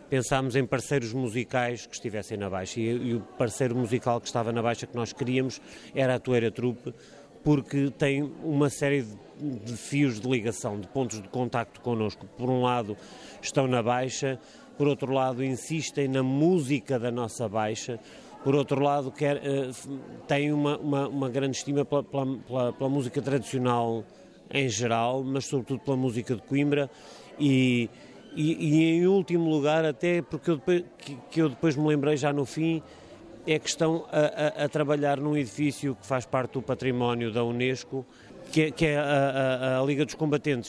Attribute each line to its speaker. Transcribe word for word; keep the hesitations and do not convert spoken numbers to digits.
Speaker 1: pensámos em parceiros musicais que estivessem na Baixa, e, e o parceiro musical que estava na Baixa que nós queríamos era a Toeira Trupe, porque tem uma série de, de fios de ligação, de pontos de contacto connosco. Por um lado estão na Baixa, por outro lado insistem na música da nossa Baixa, por outro lado quer, uh, tem uma, uma, uma grande estima pela, pela, pela música tradicional em geral, mas sobretudo pela música de Coimbra, e, e, e em último lugar, até porque eu depois, que, que eu depois me lembrei já no fim, é que estão a, a, a trabalhar num edifício que faz parte do património da Unesco, que é, que é a, a, a Liga dos Combatentes.